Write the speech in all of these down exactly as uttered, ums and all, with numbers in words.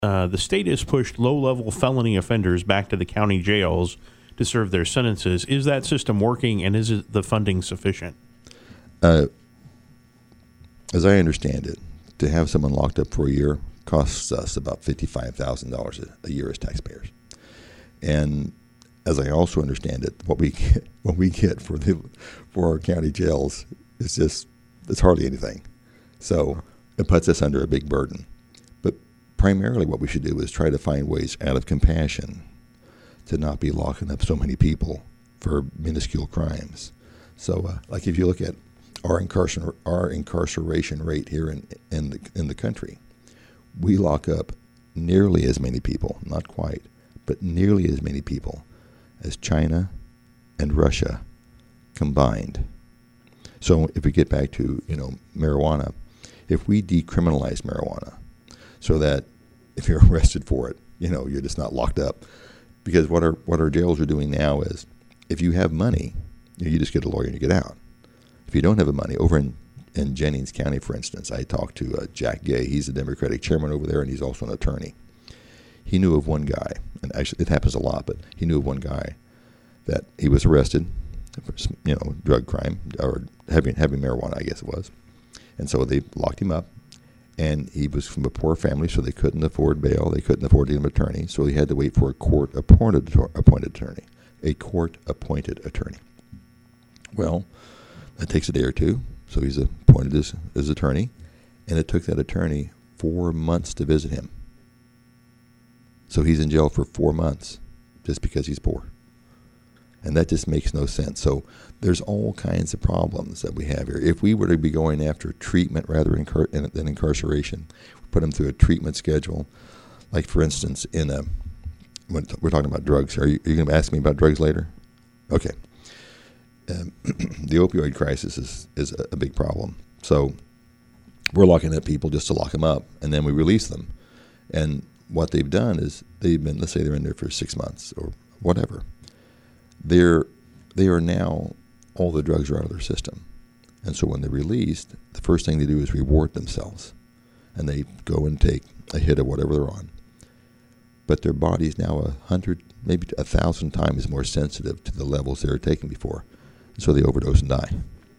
uh, the state has pushed low-level felony offenders back to the county jails to serve their sentences. Is that system working, and is it, the funding sufficient? Uh, as I understand it, to have someone locked up for a year costs us about fifty-five thousand dollars a year as taxpayers. And as I also understand it, what we get, what we get for the for our county jails is just it's hardly anything. So it puts us under a big burden. But primarily, what we should do is try to find ways out of compassion to not be locking up so many people for minuscule crimes. So, uh, like if you look at our incarcer- our incarceration rate here in in the in the country, we lock up nearly as many people, not quite, but nearly as many people as China and Russia combined. So if we get back to, you know, marijuana, if we decriminalize marijuana so that if you're arrested for it, you know, you're just not locked up. Because what our what our jails are doing now is if you have money, you know, you just get a lawyer and you get out. If you don't have the money, over in, in Jennings County, for instance, I talked to uh, Jack Gay. He's the Democratic chairman over there, and he's also an attorney. He knew of one guy, and actually it happens a lot, but he knew of one guy that he was arrested for some, you know, drug crime, or having having marijuana, I guess it was. And so they locked him up, and he was from a poor family, so they couldn't afford bail. They couldn't afford to get him an attorney, so he had to wait for a court-appointed appointed attorney, a court-appointed attorney. Well, that takes a day or two, so he's appointed as, as attorney, and it took that attorney four months to visit him. So he's in jail for four months just because he's poor. And that just makes no sense. So there's all kinds of problems that we have here. If we were to be going after treatment rather than incarceration, put them through a treatment schedule. Like, for instance, in a, when we're talking about drugs. Are you, are you going to ask me about drugs later? Okay. Um, the opioid crisis is, is a, a big problem. So we're locking up people just to lock them up, and then we release them. And what they've done is they've been, let's say they're in there for six months or whatever. They're, they are now, all the drugs are out of their system. And so when they're released, the first thing they do is reward themselves. And they go and take a hit of whatever they're on. But their body is now a hundred, maybe a thousand times more sensitive to the levels they were taking before. So they overdose and die.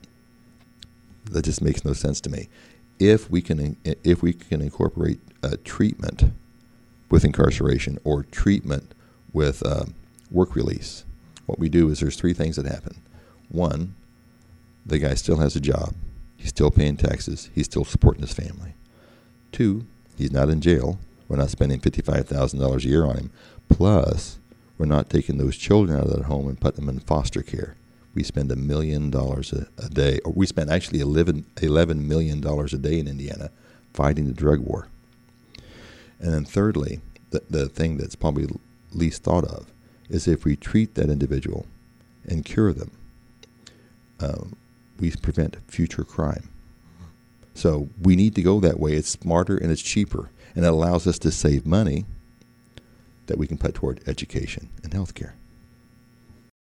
That just makes no sense to me. If we can, if we can incorporate uh, treatment with incarceration or treatment with uh, work release, what we do is there's three things that happen. One, the guy still has a job. He's still paying taxes. He's still supporting his family. Two, he's not in jail. We're not spending fifty-five thousand dollars a year on him. Plus, we're not taking those children out of that home and putting them in foster care. We spend a million dollars a, a day, or we spend actually eleven, eleven million dollars a day in Indiana fighting the drug war. And then thirdly, the, the thing that's probably least thought of is if we treat that individual and cure them, um, we prevent future crime. So we need to go that way. It's smarter and it's cheaper, and it allows us to save money that we can put toward education and health care.